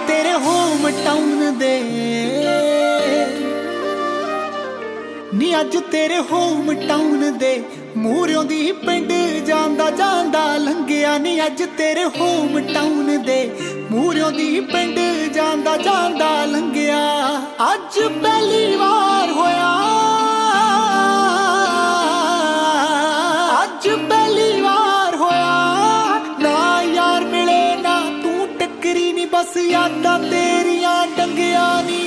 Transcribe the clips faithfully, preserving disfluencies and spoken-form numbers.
तेरे home town दे नी अज तेरे home town दे मूहरों दी पिंड जांदा जांदा लंघिया नी अज तेरे होम टाउन दे मूहरों दी पिंड जांदा जांदा लंघिया अज पहली बार होया अज पहली बार होया ना यार मिले ना तू टकरी नी बस यादां तेरियां डंगिया नी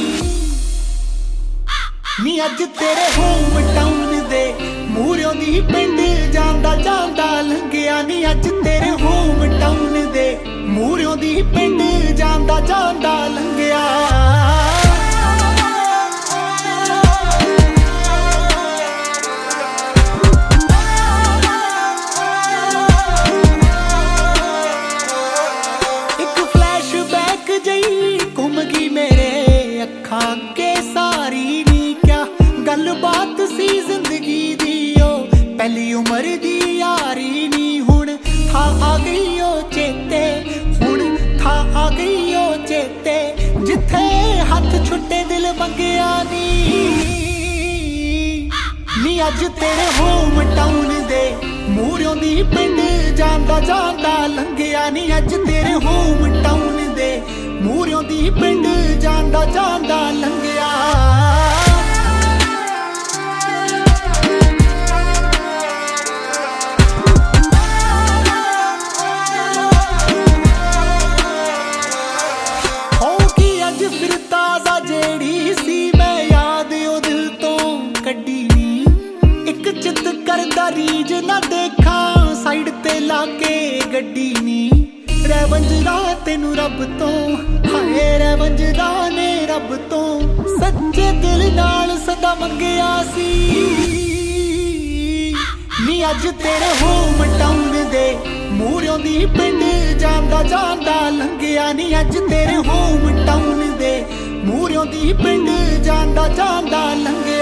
नी अज तेरे होम टाउन दे मूहरों दी पिंड जांदा जांदा लंघिया नी अज तेरे होम टाउन दे मूहरों दी पिंड जांदा जांदा लंघिया एक फ्लैशबैक जई घुम गई मेरे अखां के सारी नी क्या गलबात सी जिंदगी दी ओ पहली उम्र दी यारी नी हुण था आ गई ओ चेते हुण था आ गई ओ चेते जिथे हथ छुट्टे दिल मंगिया नी नी अज तेरे होम टाउन दे मूहरों दी पिंड जांदा जांदा लंघिया नी अज तेरे होम टाउन दे मूहरों दी पिंड जांदा जांदा लंघिया रीज ना देखा साइड ते लाके गड्डी नी रैवंजरा तेनू रब तो हाय रैवंजरा ने रब तो सच्चे दिल नाल सदा मंगिया सी नी अज तेरे होम टाउन दे मूहरों दी पिंड जांदा जांदा लंघिया नी अज तेरे होम टाउन दे मूहरों दी पिंड जांदा जांदा लंघिया